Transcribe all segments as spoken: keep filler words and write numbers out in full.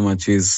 ماچیز.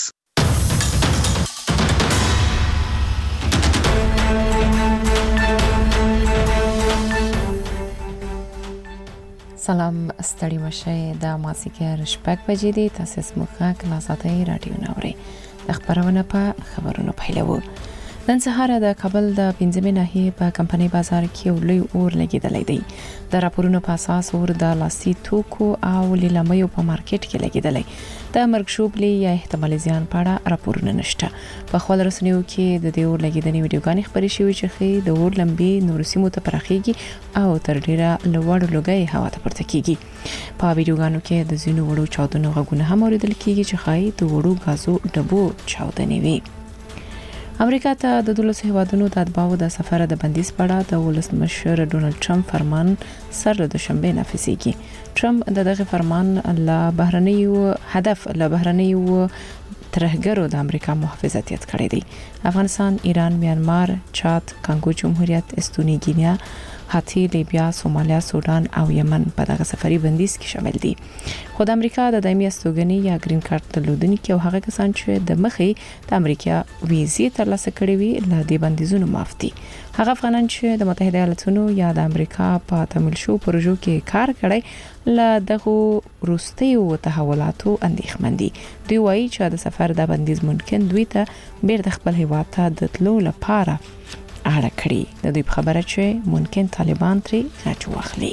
سلام، ستړي مشه د مازیګر شپږ بجې دي. تاسو زموږ غږ نازادۍ رادیو نوري د خبرونه په خبرونو پیلوو. نن سهار د کابل د پنځمې ناحیې په کمپنۍ بازار کې لوی اور لګیدلی دی. د راپورونو په اساس اور د لاسي توکو او لیلامیو په مارکیټ کې لګیدلی. د مرګ شوبلي یا احتمالي زیان په اړه راپورونه نشته. په خپل رسنیو کې د دې اور لګیدنې ویډیوګانې خبرې شوې چې خې د اور لمبې نور سیمو ته پراخيږي او تر ډیره لوړ لوګي هوا ته پورته کیږي. په ویډیوګانو کې د زینو وړو چاودنو غږونه هم اوریدل کیږي چې خای د وړو غازو ډبو چاودنې وي. امریکا ته د دولس هیوادونو د اتباعو د سفر د بندیز په اړه د ولسمشر ډونالد ټرمپ فرمان سره د شنبه نافذیږي. ټرمپ د دغه فرمان له بهرنیو هدف له بهرنیو ترهګرو د امریکا محافظت یاد کړی دی. افغانستان، ایران، میانمار، چاد، کانګو جمهوریت، استونی گینیا، هاتی، لیبیا، سومالیا، سودان او یمن په دغه سفري بندیز کې شامل دي. خو د امریکا د دایمي استوګنې یا گرین کارت درلودونکو او هغه کسان چې د مخې د امریکا ویزې ترلاسه کړې وي له دې بندیزونو معاف دي. هغه افغانان چې د متحده ایالاتونو یا د امریکا په تمویل شو پروژو کې کار کړی له دغه روستیو تحولاتو اندېښمن دي. دوی وایي چې د سفر د بندیز ممکن دوی ته بیرته خپل هیواد ته د تلو لپاره اړه کړی. د دوی خبره چې ممکن طالبان ترې غچ واخلي.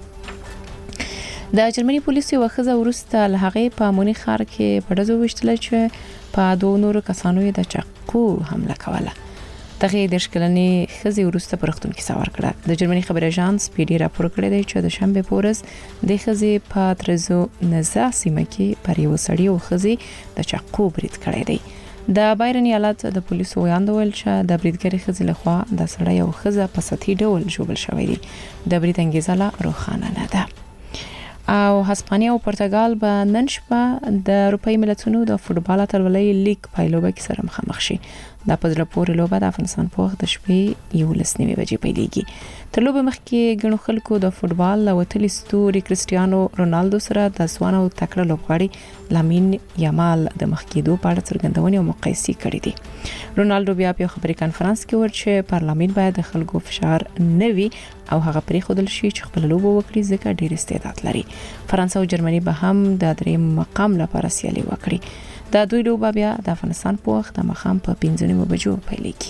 د جرمني پولیسو یو خزه ورسته له هغه په مونیخ ښار کې په دزو وشتل چې په دوه نورو کسانو یې د چاقو حمله کوله. دغه د شکلنې خزي ورسته پرختون کې سوار کړه. د جرمني خبر اژانس پی ډی راپور کړی دی چې د شنبه پورز د خزي په ترزو نزا سیمه کې پر یو سړی او خزي د چاقو برید کړی دی. د بایرن ایالت د پولیسو ویاندول چې د بریدګری خزي لخوا د سړی او خزه په سطحي ډول جوړل شوی دی. د برید انګیزه لا روښانه نه ده. او هسپانیا او پرتګال به نن شپه د اروپאי ملتونو د فوټبال اتلولۍ لیګ پایلوبه کې سره مخامخ شي. د پدله پورې لوبه د افغانستان په وخت د شپې یو لس نیمه بجې پیلېږي. تر لوبه مخکې ګڼو خلکو د فوټبال لوتلي ستوري کریسټیانو رونالدو سره د ځوان او تکړه لوبغاړي لامین یامال د مخکېدو په اړه څرګندونې او مقایسې کړې دي. رونالدو بیا په خبري کانفرنس کې ورچې پارلمان باید د خلکو فشار نه وي او هغه پرې خودل شي چې خپل لوبه وکړي ځکه ډېر استعداد لري. فرانسه او جرمني به هم د دریم مقام لپاره سیالي وکړي. د دوی لوبه بیا د افغانستان په وخت د مخام په پنځه نیمه بجو پیلېږي.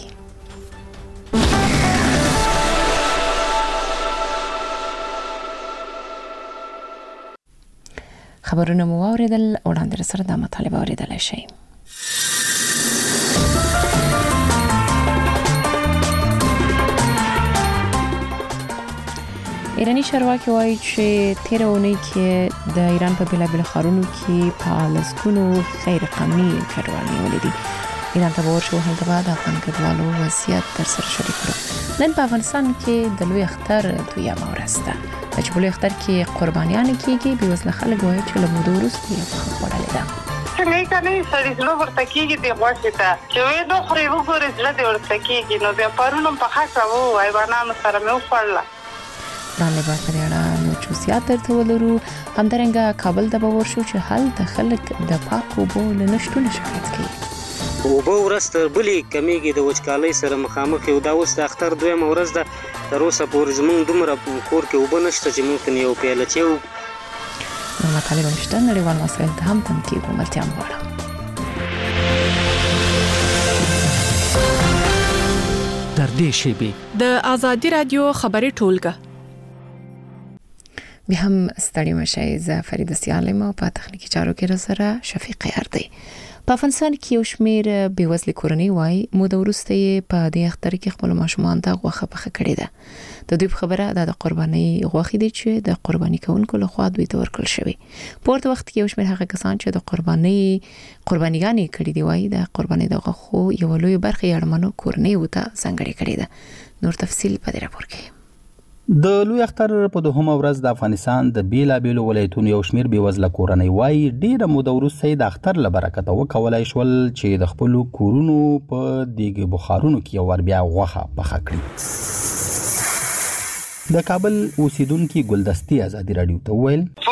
خبرونه مو اوریدل. وړاندې سره د مطالبه اوریدل شي. ایرانی چارواکي وایي چې تیر اونۍ کې د ایران په بلابل ښارونو کې په لسګونو غیر قانوني کډوال نیولې دي. ایران ته ورشو هلته د افغان کډوالو وضعیت تر سره شریک کړو. نن په افغانستان کې د لوی اختر دویمه ورځ ده. چې په لوی اختر کې قربانیان کېږي. به وسله خلک وایي چې له موده وروسته یې خوړلې ده. څنګه کله سړی زړه ورته کېږي د غوښې ته چې وې دوه خورې وګورې زړه دې ورته کېږي. نو بیا پرون په خاصه وو حیوانانو سره مې وخوړله. باندې په اړه نو چې زیات درته ولرو. همدارنګه کابل ته به ورشو چې هلته خلک د پاکو اوبو له نشتون شکایت کوي. اوبه ورځ تر بلې کمیږي د وچکالۍ سره مخامخ یو. دا اوس د اختر دویمه ورځ ده. تر اوسه پورې زموږ دومره کور کې اوبه نشته چې ممکن یو پیاله چای وکړو. نو مطالب هم شته. نړیوال مسایل ته هم تنقید او ملتیا غواړم. تر دې شیبې د آزادي رادیو خبري ټولګه به هم ستړي مشه. زه فرید سیالم او په تخنیکی چارو کې را سره شفیق یاردی. په افغانستان کې یو شمیر بیوزلي کورنۍ وای مو د ورسته په دې اختر کې خپل ماشومان ته غوښه پخه کړې ده. د دوی خبره د قرباني غوښې دي چې د قرباني کوونکو له خوا دوی ته ورکړل شوی. په ورته وخت کې یو شمیر هغه کسان چې د قرباني قربانيګانې کړې دی وای د قرباني د غوښو یو لوی برخه یړمنو کورنۍ وته څنګه کړې ده. نور تفصیل په دې راپور کې. د لوی اختر په دوهمه ورځ د افغانستان د بیلابیلو ولایتونو یو شمیر بیوزله کورنۍ وای ډیره موده وروسته د اختر له برکته وکولای شول چې د خپل کورونو په دیګ بخارونو کې ور بیا غوښه پخه کړي. د کابل اوسیدونکو ګلدستي ازادي رادیو ته ویل ولا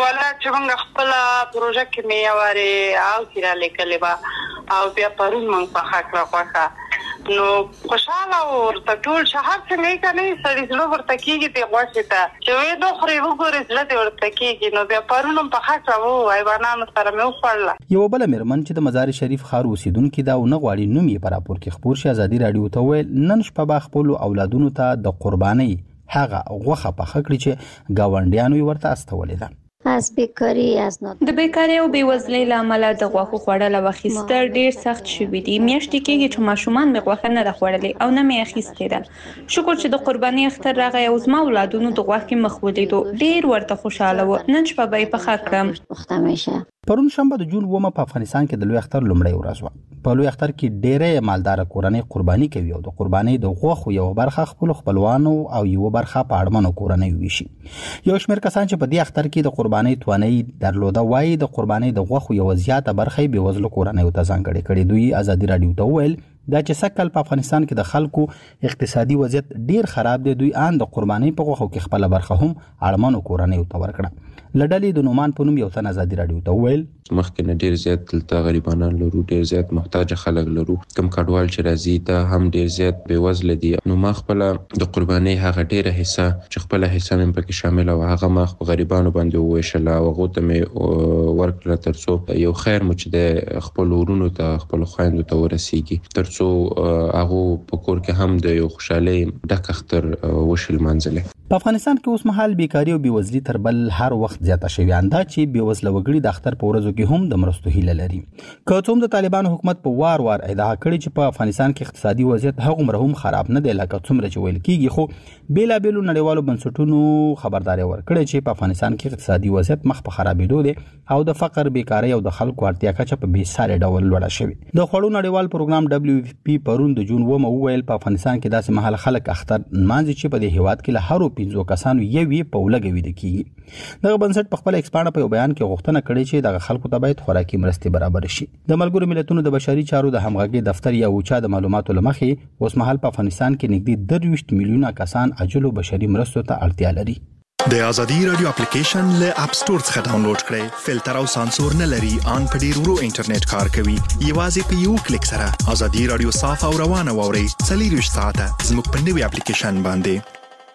چې موږ خپل پروژه کې میواره او تیرا لیکلې با او بیا پرون موږ په حق راغوخه نو خوشاله او ټول شهر څنګه کني سړي زلو ورته کیږي دی غوښته ته چې وې دوه خوري وګورې زله دی ورته کیږي نو بیا پرون په حق راو حیوانانو سره مې وخړل یو بل مرمن چې د مزار شریف ښار اوسیدونکو دا نه غواړي نوم یې پر راپور کې خبر شي ازادي رادیو ته ویل نن شپه با خپل اولادونو ته د قرباني هغه غوخه په خکړي چې گاونډیانو ورته استولې ده از بیکاری از نه د بیکاری او بیوزلۍ لامل د غوښو خوړل او اخیستل ډیر سخت شوی دی میاشتې کېږي چې ماشومان مې غوښه نه خوړلې او نه مې اخیستې ده شکر چې د قرباني اختر راغی او زما اولادونو د غوښې مخ ولیدو ډیر ورته خوشاله و نن شپه به په خاطر پخته میشه پرون شنبه د جون اوومه په افغانستان کې د لوی اختر لومړی ورځ و په لوی اختر کې ډېرې مالدار کورنۍ قرباني کوي او د قرباني د غوښو یو برخه خپل خپلوانو او یو برخه په اړمنو کورنۍ ویشي یو شمېر کسان چې په دې اختر کې د قرباني توانایي درلوده وایي د قرباني د غوښو یو زیاته برخه به وزلو کورنۍ ته ځانګړې کړي دوی ازادي رادیو ته ویل دا چې سکل په افغانستان کې د خلکو اقتصادي وضعیت ډیر خراب دی دوی ان د قرباني په غوښو کې خپل برخه هم اړمنو کورنۍ ته ورکړه لډلې د نومان په نوم یو تن ازادي رادیو ته ویل مخکې نه ډیر زیات دلته غریبانان لرو ډیر زیات محتاج خلک لرو کم کډوال چې راځي دا هم ډیر زیات بیوزل دي نو ما خپل د قرباني هغه ډیره حصہ چې خپل حصہ مې پکې شامل او هغه ما خپل غریبانو باندې وویشل او هغه ته مې ورکړه ترڅو یو خیر مو چې د خپل ورونو ته خپل خويندو ته ورسیږي ترڅو هغه په کور کې هم د یو خوشحالي ډک اختر وشل منځله په افغانستان کې اوس مهال بیکاری او بیوزلي تر بل هر وخت زیاته شوې انده چې بیوزله وګړي د اختر په ورځو کې هم د مرستو هیله لري که څوم د طالبانو حکومت په وار وار ادعا کړې چې په افغانستان کې اقتصادي وضعیت هغه مرهم خراب نه دی لکه څومره چې ویل کیږي خو بیلا بیلو نړیوالو بنسټونو خبرداري ورکړې چې په افغانستان کې اقتصادي وضعیت مخ په خرابېدو دی او د فقر بیکاری او د خلکو اړتیا کچه په بې ساري ډول لوړه شوې د خوړو نړیوال پروګرام دبليو اف پی پرون د جون اوومه وویل په افغانستان کې داسې مهال خلک اختر نمانځي چې په دې هیواد کې له هرو پنځو کسانو یوې په ولګوي د کیږي دغه بنسټ په خپل ایکسپانډ په بیان کې غوښتنه کړې چې دغه خلکو ته باید خوراکي مرستې برابر شي د ملګرو ملتونو د بشري چارو د همغږي دفتر یا اوچا د معلوماتو لمخې اوس مهال په افغانستان کې نږدې درویشت میلیونه کسان عاجلو بشري مرستو ته اړتیا لري د ازادي رادیو اپلیکیشن له اپ سٹور څخه ډاونلوډ کړئ فلټر او سانسور نه لري ان په ډیر ورو انټرنیټ کار کوي یوازې په یو کلیک سره ازادي رادیو صاف او روانه ووري څلور ساعته زموږ په نوې اپلیکیشن باندې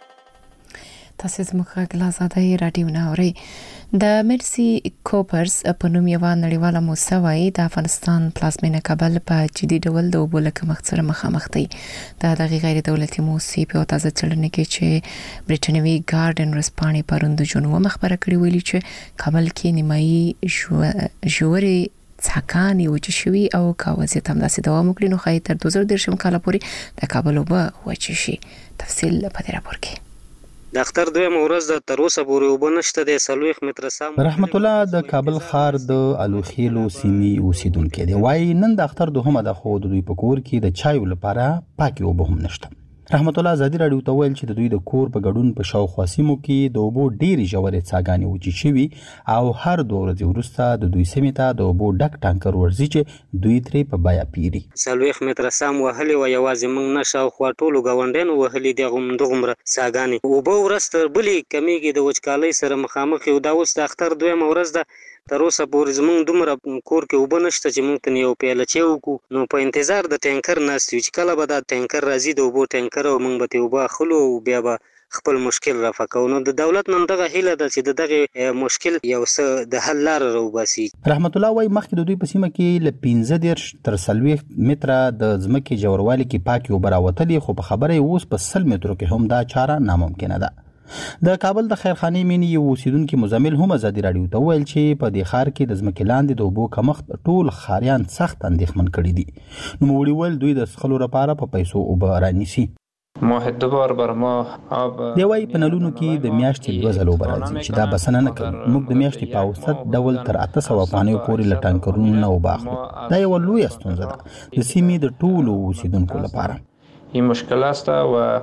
تاسو زموږ غږ له ازادي رادیو نه اورئ د مرسي کوپرز په نوم یو نړیواله موسسه وايي د افغانستان پلازمینه کابل په جدي ډول د اوبو له کمښت سره مخامخ دی د دغه غیر دولتي موسسې په تازه څېړنه کې چې برټنوي ګارډن رسپانې پرون د جون اوومه خبره کړې ویلي چې کابل کې نیمایي ژورې څاګانې وچې شوي او که وضعیت همداسې دوام وکړي نو ښایي تر دوه زره دېرشم کاله پورې د کابل اوبه وچې شي تفصیل په دې راپور کې د اختر دویم ورځ د تر اوسه پورې اوبه نشته د څلوېښت متره سام رحمت الله د کابل ښار د الوخیلو سیمې اوسیدونکو دی وایي نن د اختر دوهمه د خو د دوی په کور کې د چایو لپاره پاکي اوبه هم نشته رحمت الله ازادي رادیو ته ویل چې د دوی د کور په ګډون په شاوخوا سیمو کې د اوبو ډېرې ژورې څاګانې وچې شوي او هر دوه ورځې وروسته د دوی سیمې ته د اوبو ډک ټانکر ورځي چې دوی ترې په بیه پیري څلوېښت متره سام وهلې وه یوازې موږ نه شاوخوا ټولو ګاونډیانو وهلي دي همدغومره څاګانې اوبه ورځ تر بلې کمیږي د وچکالۍ سره مخامخ یو دا اوس د اختر دویمه ورځ ده تر اوسه پورې زموږ دومره کور کې اوبه نشته چې موږ ته یو پیاله چای وکړو نو په انتظار د ټینکر ناست یو چې کله به دا ټینکر راځي د اوبو ټینکر او موږ به ترې اوبه اخلو او بیا به خپل مشکل رفع کوو نو د دولت نه دغه هیله ده چې د دغه مشکل یو څه د حل لاره راوباسي رحمت الله وایي مخکې د دوی په سیمه کې له پنځه دېرش تر څلوېښت متره د ځمکې ژوروالي کې پاکې اوبه راوتلې خو په خبره یې اوس په سل مترو کې هم دا چاره ناممکنه ده د کابل د خیرخانې مینې یو اوسیدونکي مزمل هم ازادي رادیو ته ویل چې په دې ښار کې د ځمکې لاندې د اوبو کمښت ټول ښاریان سخت اندېښمن کړي دي نوموړي ویل دوی د څښلو لپاره په پیسو اوبه رانیسي ماه دو بار بر ماه آب دی وايي په نلونو کې د میاشتې دوه ځله اوبه راځي چې دا بسنه نه کوي موږ د میاشتې په اوسط ډول تر اته سوه افغانیو پورې له ټانکرونو نه اوبه اخلو دا یوه لویه ستونزه ده د سیمې د ټولو اوسیدونکو لپاره این مشکل است و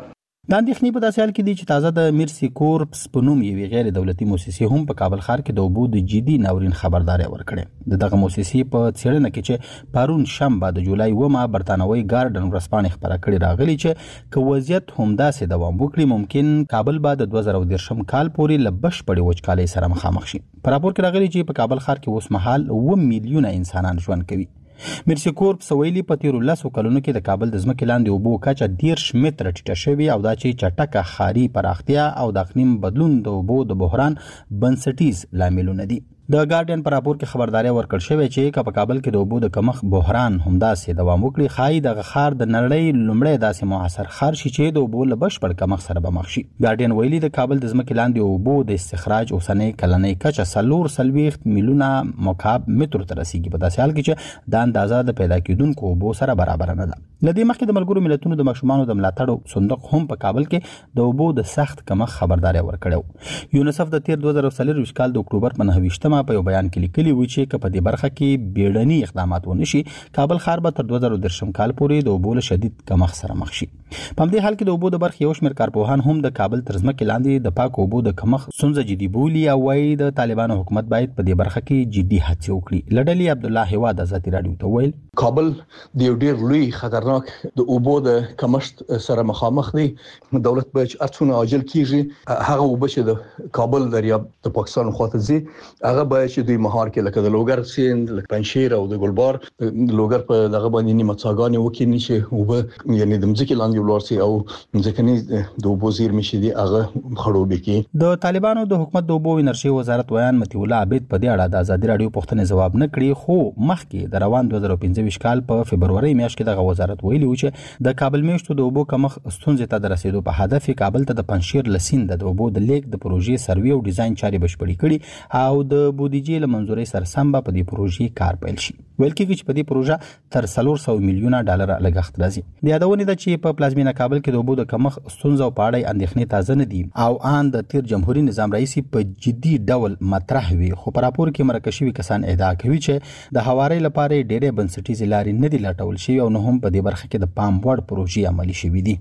د اندېښنې په داسې حال کې دی چې تازه د میرسي کورپس په نوم یوې غیر دولتي مؤسسې هم په کابل ښار کې د اوبو د جدي ناورین خبرداري ورکړې. د دغه مؤسسې په څېړنه کې چې پرون شنبه د جولای اوومه برتانوي ګارډن ورځپاڼې خپره کړې راغلي چې که وضعیت همداسې دوام وکړي ممکن کابل به د دوه زره دېرشم کال پورې له بشپړې وچکالۍ سره مخامخ شي. په راپور کې راغلي چې په کابل ښار کې اوس مهال اووه میلیونه انسانان ژوند کوي. میرسي کورپس ویلي په تیرو لسو کلونو کې د کابل د ځمکې لاندې اوبو کچه دېرش متره ټیټه شوې او دا چې چټکه ښاري پراختیا او د اقلیم بدلون د اوبو د بحران بنسټیز لاملونه دي. د ګارډین په راپور کې خبرداري ورکړل شوې چې که په کابل کې د اوبو د کمښت بحران همداسې دوام وکړي ښایي دغه ښار د نړۍ لومړی داسې معاصر ښار شي چې د اوبو له بشپړ کمښت سره به مخ شي. ګارډین ویلي د کابل د ځمکې لاندې اوبو د استخراج اوسنۍ کلنۍ کچه څلور څلوېښت میلیونه مکعب مترو ته رسیږي په داسې حال کې چې دا اندازه د پیدا کېدونکو اوبو سره برابر نه ده. له دې مخکې د ملګرو ملتونو د ماشومانو د ملاتړ صندوق هم په کابل کې د اوبو د سخت کمښت خبرداري ورکړې. یونیسف د تیر دوه زره څلوېښت کال د اکتوبر په نهه ویشتمه په یو بیان کې لیکلي و چې که په دې برخه کې بیړني اقدامات ونه شي کابل ښار به تر دوه زره دېرشم کال پورې د اوبو له شدید کمښت سره مخ شي. په همدې حال کې د اوبو د برخې یو شمېر کارپوهان هم د کابل تر ځمکې لاندې د پاکو اوبو د کمښت ستونزه جدي بولي او وایي د طالبانو حکومت باید په دې برخه کې جدي هڅې وکړي. له ډلې عبدالله هیواد ازادي راډیو ته ویل کابل د یو ډېر لوی خطرناک د اوبو د کمښت سره مخامخ دی. دولت باید ارڅونه عاجل کیږي هغه اوبه چې د کابل دریاب د پاکستان خواته ځي هغه باید چې دوی مهار کې لکه د لوګر سیند لکه پنشیر او د ګلبار د لوګر په دغه باندې نیمه څاګانې وکړي چې اوبه یعنی د مځکې لاندې ولاړ سي او ځکه د اوبو زیرمې چې دي هغه خړوبې کې. د طالبانو د حکومت د اوبو انرژي وزارت ویان متي الله عبید په دې اړه د ازادي راډیو پوښتنې ځواب نه کړی خو مخکې د روان دوه زره پنځه ویشت کال په فبروري میاشت کې د وزارت ویلي و چې د کابل میشتو د اوبو کمښت ستونزې ته د رسیدو په هدف کابل ته د پنشیر لسین د اوبو د لیک د پروژې سروي او ډیزاین چارې بشپړې کړي او د بودیجې له منځورۍ سره سم په دې پروژې کار پیل شي. ویل کېږي چې په دې پروژه تر څلور سوه میلیونه ډالر لګښت راځي. د یادونې ده چې په پلازمینه کابل کې د اوبو د کمښت ستونزو په اړه اندېښنې تازه نه دي او ان د تیر جمهوریت نظام رئیس په جدي ډول مطرح وي خو په راپور کې مرکه شوي کسان ادعا کوي چې د هواري لپاره ډېرې بنسټیزې لارې نه دي لټول شوي او نه هم په دې برخه کې د پام وړ پروژې عملي شوي دي.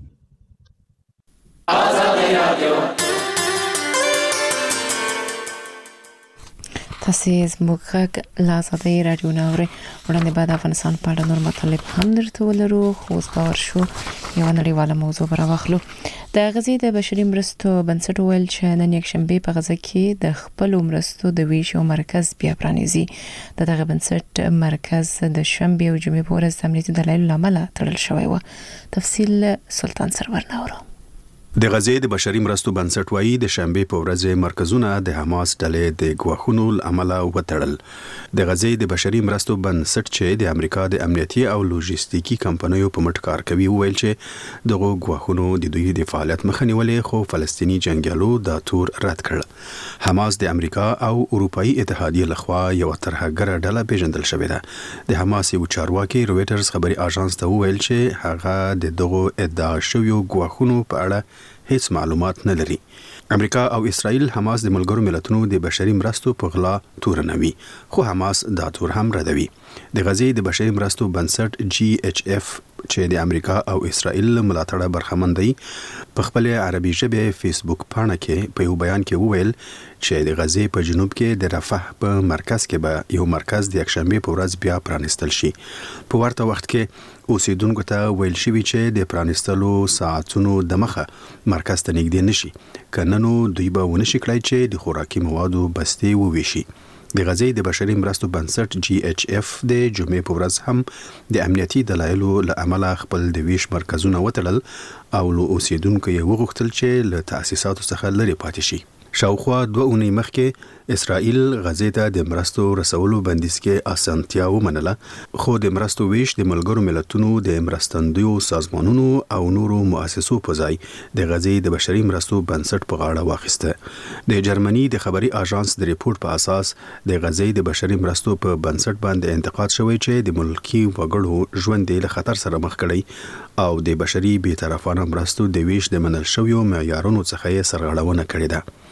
تاسې زموږ غږ له ازادۍ راډیو نه اورئ. وړاندې بعد افغانستان په اړه نور مطالب هم درته ولرو خو اوس به ورشو یوه نړیواله موضوع به راواخلو. د غزې د بشري مرستو بنسټ وویل چې نن یکشنبې په غزه کې د خپلو مرستو د ویشو مرکز بیا پرانیزي. د دغه بنسټ مرکز د شنبې او جمعې په ورځ د امنیتي دلایلو له امله تړل شوی و. تفصیل سلطان سرور نه اورو. د غزې د بشري مرستو بنسټ وایي د شنبې په ورځ مرکزونه د حماس ډلې د ګواښونو له امله وتړل. د غزې د بشري مرستو بنسټ چې د امریکا د امنیتي او لوجستیکي کمپنیو په مټ کار کوي ویل چې دغه ګواښونو د دوی د فعالیت مخه نیولې خو فلسطینی جنگیالو دا تور رد کړ. حماس د امریکا او اروپאי اتحادیه لخوا یو ترهګره ډله پیژندل شوې ده. د حماس یو چارواکي رويټرز خبري اژانس ته ویل چې هغه د دغه ادعا شویو ګواښونو په اړه هیڅ معلومات نه لري. امریکا او اسرائیل حماس د ملګرو ملتونو د بشري مرستو په غلا تورنوي خو حماس دا تور هم ردوي. د غزې د بشري مرستو بنسټ جی ایچ اف چې د امریکا او اسرائیل ملاتړه برخمن دی په خپل عربي ژبه فیسبوک پاڼه کې په یو بیان کې وویل چې د غزې په جنوب کې د رفح په مرکز کې به یو مرکز د یکشنبې په ورځ بیا پرانیستل شي. په ورته وخت کې اوسیدونکو ته ویل شوی چې د پرانیستلو ساعتونو د مخه مرکز ته نږدې نشي کننو دوی به ونشي کړای چې د خوراکي موادو بستې وویشي. د غزې د بشري مرستو بنسټ جی ایچ اف د جمعې په ورځ هم د امنیتي دلایلو له امله خپل د ویش مرکزونه وتړل او له اوسیدونکو یې وغوښتل چې له تاسیساتو څخه لرې پاتې شي. شاوخوا دوه اونۍ مخکې اسرائیل غزې ته د مرستو رسولو بندیز کې اسانتیا ومنله خو د مرستو ویش د ملګرو ملتونو د مرستندویو سازمانونو او نورو مؤسسو په ځای د غزې د بشري مرستو بنسټ په غاړه واخیسته. د جرمني د خبري اژانس د ریپورت په اساس د غزې د بشري مرستو په بنسټ باندې انتقاد شوی چې د ملکی وګړو ژوند له خطر سره مخ کړي او د بشري بی‌طرفانه مرستو د ویش د منل شویو معیارونو څخه یې سرغړونه کړې ده.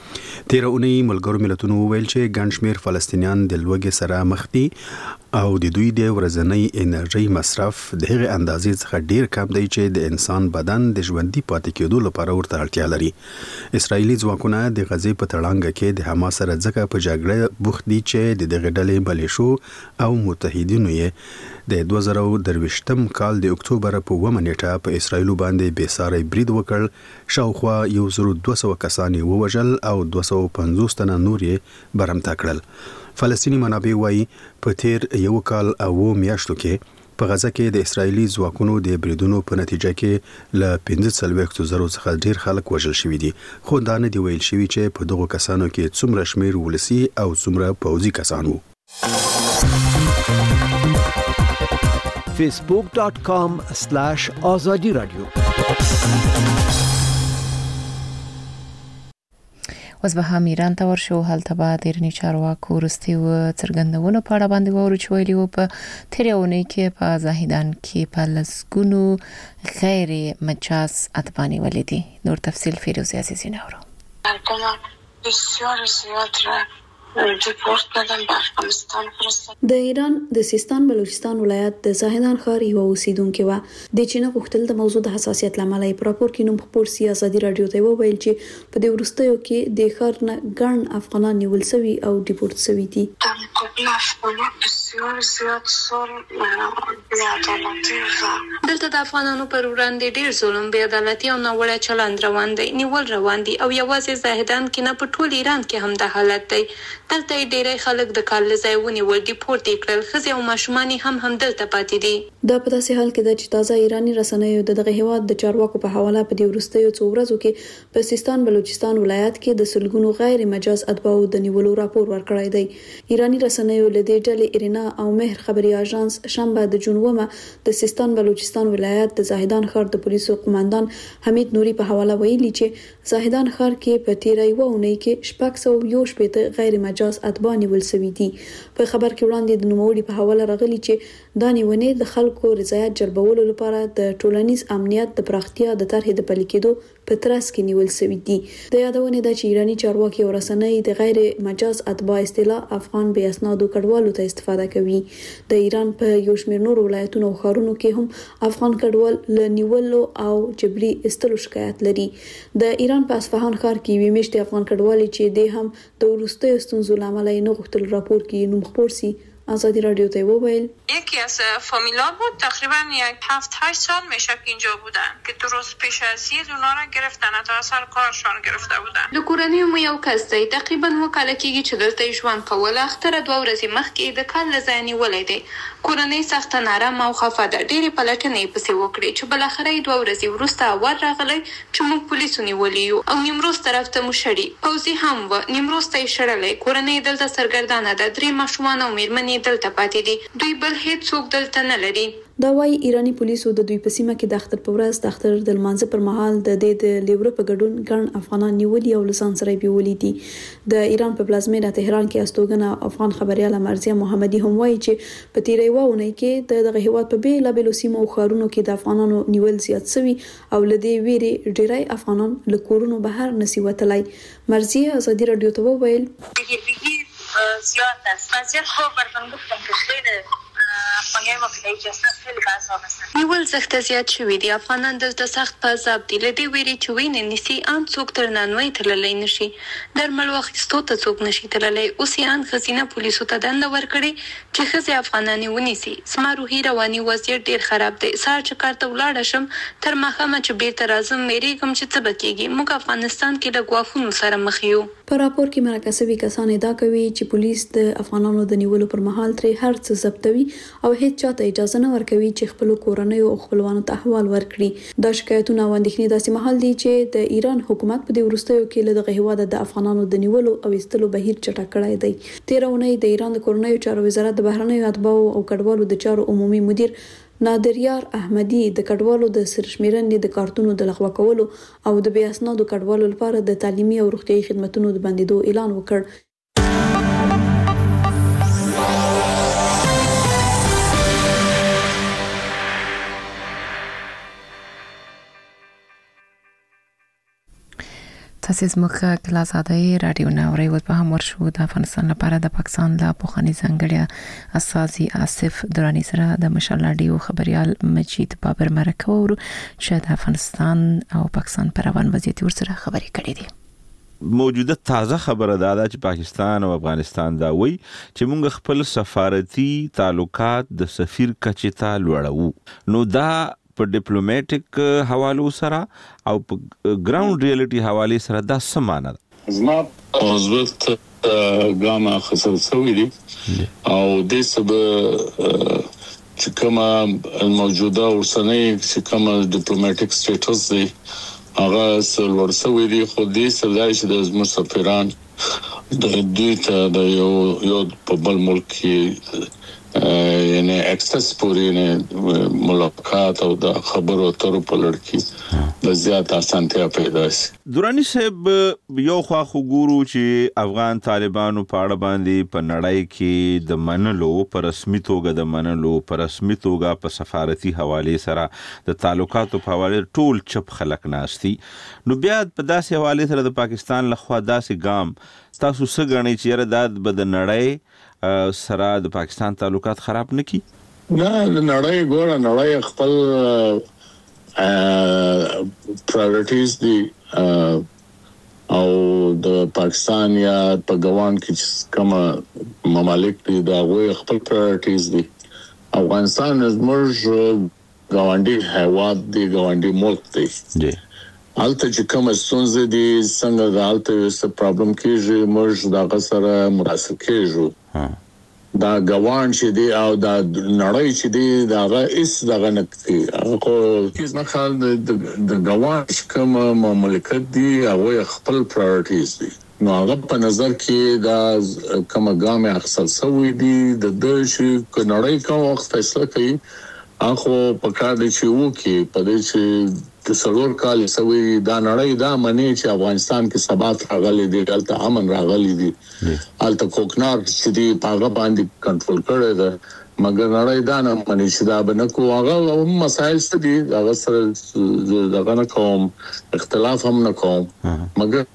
تیر اونۍ ملګرو ملتونو وویل چې ګڼ شمېر فلسطینیان د لوږې سره مخ دي او د دوی د ورځنۍ انرژي مصرف د هغې اندازې څخه ډیر کم دی چې د انسان بدن د ژوندي پاتې کېدو لپاره ورته اړتیا لري. اسرایلي ځواکونه د غزې په تړانګه کې د حماس سره ځکه په جګړه بوخت دي چې د دغې ډلې ملیشو او متحدینو یې د دوه زره درویشتم کال د اکتوبر په اوومه نیټه په اسرایلو باندې بېساری برید وکړ. شاوخوا یو زر دوه سوه کسان یې ووژل او دوه سوه پنځوس تنه نور یې برمته کړل. فلسطینی منابع وایي په تیر یو کال او میاشتو کې په غزه کې د اسرایلي ځواکونو د بریدونو په نتیجه کې له پنځه څلوېښتو زرو څخه ډیر خلک وژل شوي دي، خو دا نه دی ویل شوي چې په دغو کسانو کې څومره شمیر ولسي او څومره پوځي کسان وو. فیسبوک ډاٹ کام سلاش آزادی رادیو. اوس به هم ایران ته ورشو. هلته به د ایراني چارواکو وروستي څرګندونو په اړه باندې واورو چې ویلي وو په تېرې اونۍ کې په زاهدان کې په لسګونو غیر مجاز اتباع نیولي دي. نور تفصیل فیروزه عزیزی نورو. بسیار زیاد را ریپورت دادن به افغانستان فرستاد. د ایران د سیستان بلوچستان ولایت د زاهدان ښار یو اوسیدونکو و د چینه غوښتل د موضوع د حساسیت لامل په راپور کې نوم خپور سیاسي رادیو ته وویل چې په دې ورستیو کې د ښار نه ګڼ افغانان نیول شوي او ډیپورت شوي دي. قبل افغانان بسیار زیات سال بی عدالتی و دلته د افغانانو پر وړاندې ډیر ظلم، بی عدالتي او ناوړه چلند روان دی، نیول روان دي او یوازې زاهدان کې نه په ټول ایران کې هم د حالت دی. دلته ډیری خلک د کال ځای ونیول، ډیپورت کړل، ښځې او ماشومان هم هم دلته پاتې دي. دا په داسې حال کې ده چې تازه ایرانی رسنیو د دغه هیواد د چارواکو په حواله په دې وروستیو څو ورځو کې په سیستان بلوچستان ولایت کې د سلګونو غیر مجاز اتباعو د نیولو راپور ورکړی دی. ایرانی رسنیو له دې ډلې ارینا او مهر خبري اژانس شنبه د جون اوومه د سیستان بلوچستان ولایت د زاهدان ښار د پولیسو قوماندان حمید نوري په حواله ویلي چې زاهدان ښار کې په تیرې یوه اونۍ کې شپږ سوه یو شپېته غیر مجاز اتباع نیول شوي دي. په خبر کې وړاندې د نوموړي په حواله راغلي چې دا نیونې د خلکو رضایت جلبولو لپاره د ټولنیز امنیت د پراختیا د طرحې د پلي کېدو په ترڅ کې نیول شوي دي. د یادونې ده چې ایرانی چارواکي او رسنۍ د غیر مجاز اتباع اصطلاح افغان بې اسنادو کډوالو ته استفاده کوي. د ایران په یو شمېر نور ولایتونو او ښارونو کې هم افغان کډوال له نیولو او جبري ایستلو شکایت لري. د ایران په اصفهان ښار کې یوې میاشتې افغان کډوالې چې د هم د وروستیو ستونزو له امله یې نه غوښتل راپور کې نوم خپور سي، آزادی رادیو ته وویل یکی از فامیلا بود تقریبا یک هفت هشت سال میشه که اینجا بودن که درست پیش از عید اونا را گرفتن تا اصل کارشان گرفته بودن. د کورنۍ مو یو کس دی تقریبا وکاله کېږي چې دلته ژوند کول. اختر دوه ورځې مخکې د کال ځای نیولای دی. کورنۍ سخت نارم او خفه ده. ډېرې پلټنې پسې وکړي چې بلاخره دوه ورځې وروسته ور راغلی چې موږ پولیسو نیولي یو او نیمروز طرف ته مو شړي. پوځي هم و نیمروز ته یې شړلی. کورنۍ دلته سرګردانه ده. درې ماشومان او میرمنې دلته پاتې دي. دوی بل هیڅ څوک دلته نه لري. دا وايي ایرانی پولیسو د دوی په سیمه کې د اختر په ورځ د اختر د لمانځه پر مهال د دې د لیوره په ګډون ګڼ افغانان نیولي او لسان سره بیولي دي. د ایران په پلازمینه تهران کې استوګنه افغان خبرياله مرزیه محمدي هم وايي چې په تیرې وونه کې د دغه هیواد په بیلابېلو سیمو او ښارونو کې د افغانانو نیول زیات شوي او لدې ویري ډیری افغانان له کورونو بهر نسی وتلای. مرزیه آزادی رادیو ته وویل زیاد است. وضعیت خوب براتون گفتم که خیلی افغانیای ما که ایجاسته خیلی بعضا هستن. نیول سخت زیات شوي دي. افغانان دلته سخت په عذاب دي. له دې ویرې چې وینې نیسي ان څوک تر نانوای تللی نشي، درمل واخیستو ته څوک نشي تللی. اوس یې ان ښځینه پولیسو ته دنده ورکړې چې ښځې افغانانې ونیسي. زما روحي رواني وضعیت ډېر خراب دی. سهار چې کار ته ولاړه شم تر ماښامه چې بیرته راځم ویرېږم چې څه به کېږي. موږ افغانستان کې له ګواښونو سره مخ یو. په راپور کې مرکه شوي کسان ادعا کوي چې پولیس د افغانانو د نیولو پر مهال ترې هر څه ضبطوي او هیڅ چاته اجازه نه ورکوي چې خپل کورنۍ او خپلوانو ته احوال ورکړي. دا شکایتونه او اندېښنې داسې مهال دي چې د ایران حکومت په دې وروستیو کې له دغه هیواد د افغانانو د نیولو او ایستلو بهیر چټک کړی دی. تېره اونۍ د ایران د کورنیو چارو وزارت د بهرنیو اتباعو او کډوالو د چارو عمومي مدیر نادریار احمدی د کډوالو د سرشمیرنې د کارتونو د لغوه کولو او د بې اسنادو کډوالو لپاره د تعلیمي او روغتیايي خدماتو د بندیدو اعلان وکړ. تاسو زموږ کلاس آزادۍ رادیو ناوړي و په هم ورشو د افغانستان لپاره د پاکستان لا پوخانی ځانګړی اساسي آصف درانی سره د مشال رادیو خبريال مجید بابر مرکه ورو چې د افغانستان او پاکستان پر روان وضعیت ورسره خبري کړې دي. موجوده تازه خبره ده چې پاکستان او افغانستان دا وایي چې موږ خپل سفارتي تعلقات د سفیر کچې ته لوړو. نو دا په ډیپلوماټیک حوالو سره او په ګراوند ریالټي حواله سره دا سمانه ده. زما اوزوت ګاما خسر سوي دي او د سبب چې کومه موجوده ورسنۍ چې کومه ډیپلوماټیک سټیټس دی هغه سل ورسوي دي خو دې سلای چې د زموږ سفیران د دې ته د یو یو په بل ملک کې یعنی اکسس پوری نه ملاقات او د خبرو اترو په لړ کې د زیات اسانتیا پیدا شي. درانی صاحب یو خوا خو ګورو چې افغان طالبانو په اړه باندې په نړۍ کې د منلو پر رسمي توګه د منلو پر رسمي توګه په سفارتي حواله سره د تعلقاتو په حواله ټول چپ خلک ناشتي. نو بیا په داسې حواله سره د پاکستان لخوا داسې ګام تاسو څه غنئ چې یره د بد نړۍ سره د پاکستان تعلقات خراب نکي؟ نه نړۍ ګوره نړۍ خپل پرایورټیز دي او د پاکستان یا په ګوان کې کوم ممالک دي دا غوي خپل پرایورټیز دي. افغانستان زموږ ګاونډي هیواد دی ګاونډي ملک دی. جی الته چې کوم ستونزې دي څنګه د الته یو پرابلم کېږي موږ دا غسر مراسم کېږو دا ګوان چې دی او دا نړۍ چې دی دا غا اس دغه نکتي خو هیڅ نه خال د ګوان کوم مملکت دی او خپل پرایورټیز دي. نو هغه په نظر کې دا کوم ګام اخصل سوي دي د دې چې نړۍ کوم وخت فیصله کوي اخو په کار دي چې وو کې په دې چې د سلور کال سوي دا نړۍ دا منی چې افغانستان کې ثبات راغلي دي دلته امن راغلي دي الته کوکنار چې دی پاغه باندې کنټرول کړی دا مګر نړۍ دا نه منی چې دا بنکو هغه مسایل ستدي هغه سره دغه نه کوم اختلاف هم نه کوم مګر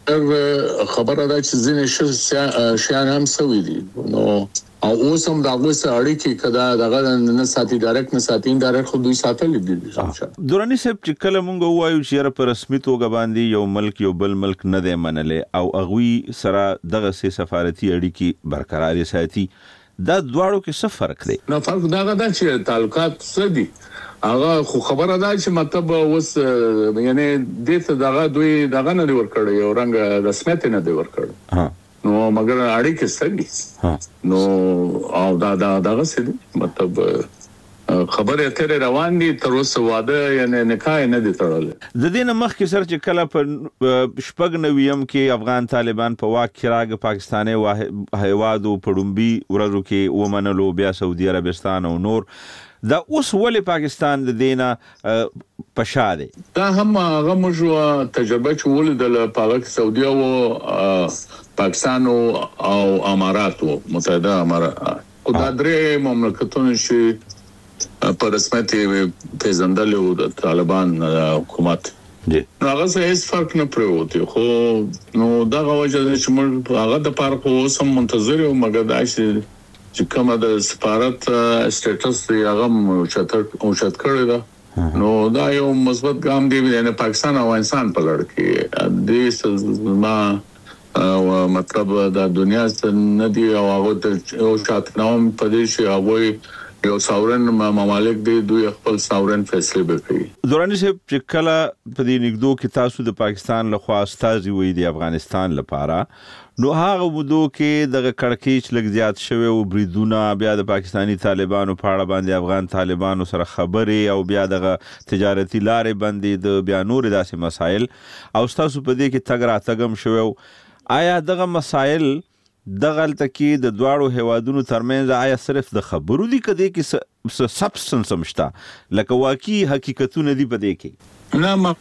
خبره ده چې ځینې شیان هم سوي دي. نو او اوس هم دا غوسه اړیکې کدا دغه نه ساتي ډایرکټ نه ساتي انډایرکټ خو دوی ساتل دي. دورانی صاحب چې کله مونږ وایو چې په رسمي توګه باندې یو ملک یو بل ملک نه دی منلې او اغوی سره دغه سي سفارتي اړیکې برقرار ساتي دا دواړو کې څه فرق دی؟ نو فرق دا غدا چې تعلقات څه دي هغه خو خبره ده چې مطلب اوس یعنی دته دغه دوی دغه نه ور کړی یو رنګ رسمیت نه دی ور کړی ها نو مګر اړیکې ستګي نو او دا دا دغه څه مطلب خبره اترې روان دي تر اوسه واده یعنی نکاح نه دي تړل. د دې نه مخکې سر چې کله په شپږ نویم کې افغان طالبان په واک کې راغ پاکستاني هیوادو پړومبي ورځو کې ومنلو بیا سعودي عربستان او نور دا اوس ولې پاکستان د دینه پښاده دا هم هغه موږ تجربه چول د پاک سعودي او پاکستان او اماراتو متحده امارات او دا درې مملکتونه چې په رسمیت پیژندل او د طالبان حکومت دي نو هغه هیڅ فرق نه پروت خو نو دا غوښه چې موږ هغه د پارک اوسم منتظر یو مګر دا چې کومه د سفارت سټیټس دی هغه چتر او چت کړی دا نو دا یو مثبت ګام دی د پاکستان او افغانستان په لړ کې د سزما او مطلب د دنیا څخه نه دی او هغه او شاتنوم په دې چې هغه یو ساورن ممالک دی دوی خپل ساورن فیصله وکړي. دورانی صاحب چې کله په دې نګدو کې تاسو د پاکستان لخوا استازي وې د افغانستان لپاره نو هغه ودو کې د کڑکېچ لګ زیات شوی او بریدونه بیا د پاکستانی طالبانو په اړه باندې افغان طالبانو سره خبرې او بیا د تجارتي لارې باندې د بیا نور داسې مسایل او تاسو په دې کې تګ را تګم شوی آیا دغه مسایل دغلته کې د دواړو هوادونو ترمنځ آیا صرف د خبرو دي کده کې س سبستنس مشتا لکه واقعي حقیقتونه دي په دې کې نه ما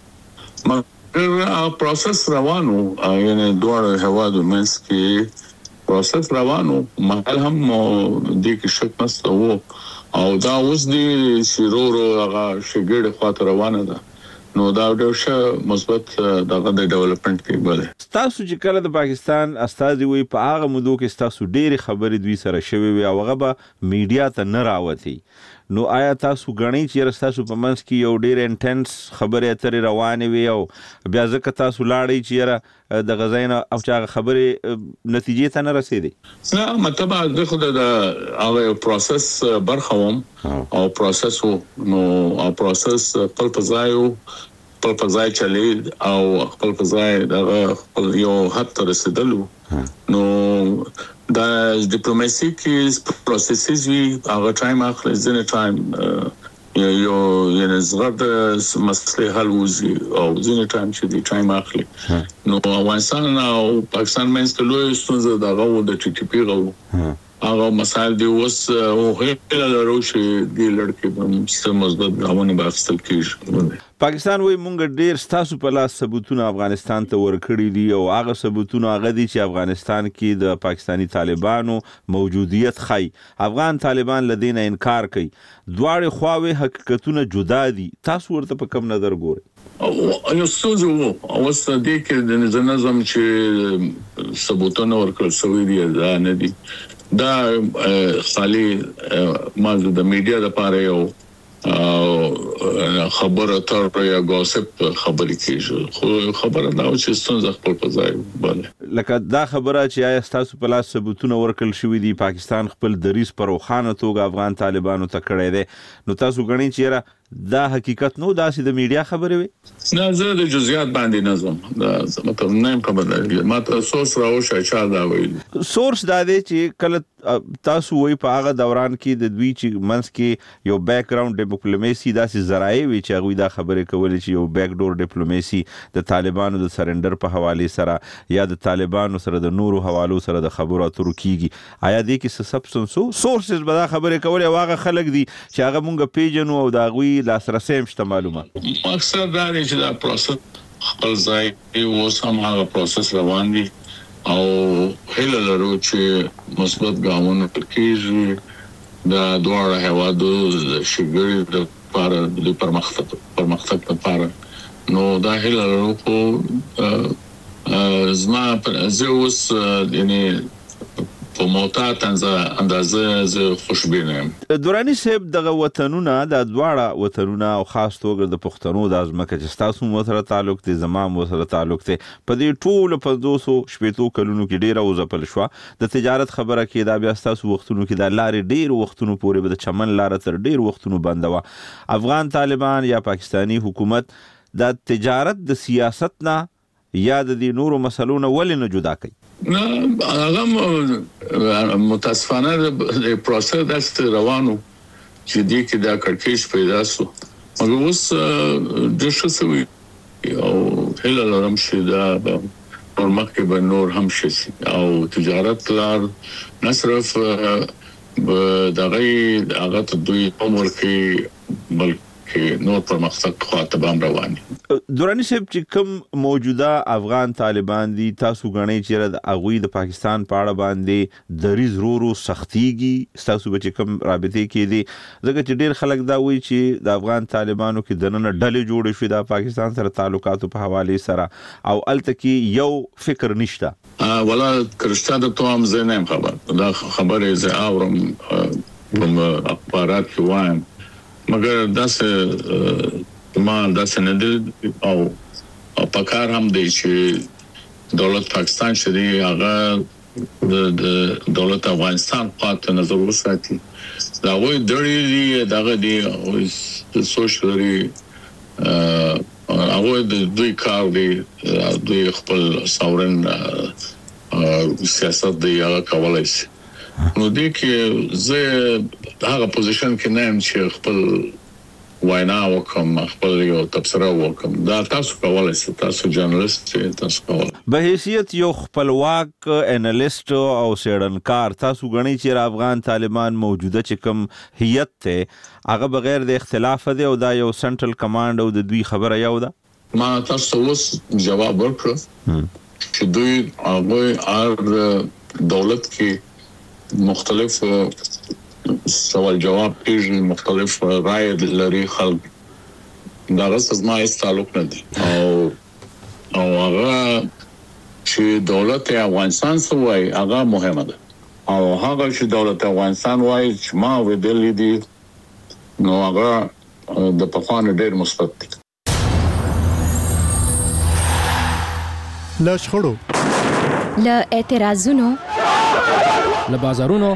ما پروسس روانو یعنی دواړو هوادو منځ کې پروسس روانو مهال هم دې کې شک نشته وو او دا اوس دي شیرورو هغه شګړه خاطر روانه ده نو دا ډېر ښه مثبت دغه د ډیولپمنٹ کې بل تاسو چې کله د پاکستان استازي وي په هغه مودو کې تاسو ډېری خبرې دوی سره شوي وي او هغه به میډیا ته نه راوتی نو آیا تاسو غنی چې تاسو په منځ کې یو ډېر انټنس خبرې اترې روانې وي او بیا ځکه تاسو لاړی چې د غزاینه او چې خبرې نتیجې ته نه رسیدي نه مطلب د خو د هغه پروسس برخوم او پروسس نو او پروسس خپل پزایو خپل پزای چلی او خپل پزای د خپل یو حد ته رسیدلو نو دا ډیپلوماسي کې پروسسز وی هغه ټایم اخلي ځنه ټایم یو یعنی زغد مسله حل وزي او ځنه ټایم چې دی ټایم اخلي نو افغانستان او پاکستان مینس ته لوی ستونزه دغه د ټي ټي پی غو هغه مسائل دی اوس او هیله لرو چې د لړکې په مثبت ګامونه باخستل کیږي پاکستان وای مونږ ډیر ستاسو په لاس ثبوتونه افغانستان ته ورکړي دي او هغه ثبوتونه هغه دي چې افغانستان کې د پاکستانی طالبانو موجودیت خای افغان طالبان لدینه انکار کوي دواړه خواوې حقیقتونه جدا دي تاسو ورته په کوم نظر ګورئ او یو څه او اوس د کې د نظام چې ثبوتونه ورکړل شوی دي دا نه دي دا خالي مازه د میډیا لپاره یو خبره تر یا غوسپ خبرې کیږي خو خبره دا چې څنګه خپل پځای بل لکه دا خبره چې آیا تاسو په لاس ثبوتونه ورکړل شوی دي پاکستان خپل دریس پر روخانه توګه افغان طالبانو ته کړی دی نو تاسو غنی چې دا حقیقت نو داسې د میډیا خبرې وي نه زه د جزئیات باندې نظم دا مطلب نه خبره ما تاسو راو شای دا ویل سورس دا دی چې کله تاسو وای په هغه دوران کې د دوی چې منس کې یو بیک گراوند ډیپلوماسي داسې ذرایع وی چې هغه دا خبرې کولې چې یو بیک ډور ډیپلوماسي د طالبانو د سرندر په حواله سره یا د طالبانو سره د نورو حوالو سره د خبرو اترو کیږي آیا دې کې څه سبستنسو سورسز به دا خبرې کولې واغه خلک دي چې هغه مونږ پیژنو او دا غوي لاسرسي مشته معلومه مقصد دا دی چې دا پروسس خپل ځای او سم هغه پروسس روان دي او هله لرو چې مثبت ګامونه کیږي دا دوه هوادو شګری د لپاره د پرمختګ پرمختګ لپاره نو دا هله لرو خو زما زه اوس یعنی په موتا تنزه اندازه زه خوشبینم دورانی صاحب دغه وطنونه د دواړه وطنونه او خاص توګه د پښتنو د ازمکه چې تاسو مو سره تعلق دي زمام مو سره تعلق دي په دې ټول په دوه سوه شپږ کلونو کې ډیره وزپل شو د تجارت خبره کې دا بیا تاسو وختونو کې د لارې ډیر وختونو پورې د چمن لار تر ډیر وختونو بندوا افغان طالبان یا پاکستانی حکومت د تجارت د سیاست نه یا د نورو مسلو نه ولې نه جدا کوي نه هغه متاسفانه د پروسس دست روانو چې دې کې دا کړکېچ پیدا شو مګر اوس د شوسوي او هله لرم چې دا پرمختګ به نور هم شي او تجارت لار نصرف دغه هغه ته دوی عمر کې بلکې نور پرمختګ خواته بام رواني دورانی صاحب چې کوم موجوده افغان طالبان دي تاسو غنئ چې د اغوی د پاکستان پاړه باندې دریز رورو سختيږي تاسو به کوم رابطه کې دي ځکه چې ډیر خلک دا وایي چې د افغان طالبانو کې دنه ډلې جوړې شوې د پاکستان سره تعلقاتو په حواله سره او التکی یو فکر نشته ولا کرشته د توام زنه خبر دا خبره زه اورم کوم اخبارات کې وایم مګر داسه ما داسه نه دي او په کار هم دی چې دولت پاکستان شدي هغه د دولت افغانستان خاطر نظر وساتي دا وایي درې دی دغه دی او سوشلري هغه د دوی کار دی دوی خپل ساورن سیاست دی هغه کولای شي نو دې کې زه هغه پوزیشن کې نه يم چې خپل وینا وکم خپل یو تبصره وکم دا تاسو کولای شئ تاسو جرنالست تاسو کولای به حیثیت یو خپلواک انالیست او سیړنکار تاسو غنی چې افغان طالبان موجوده چې کوم هیئت ته هغه بغیر د اختلاف دی او دا یو سنټرل کمانډ او د دوی خبره یو ده ما تاسو اوس جواب ورکړ چې دوی هغه ار دولت کې مختلف سوال جواب کېږي مختلف رائے لري خلک دا غس ما هیڅ تعلق نه دی او او هغه چې دولت افغانستان سوای هغه مهمه ده او هغه چې دولت افغانستان وای چې ما ودلې دي نو هغه د پخوانو ډېر مثبت دي لا شخړو له اعتراضونو له بازارونو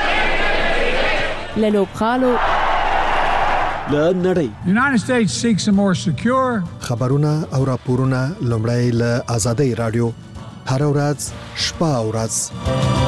له لوبخالو له نړۍ United States seeks a more secure خبرونه او راپورونه لومړی له آزادۍ رادیو هر ورځ شپه او ورځ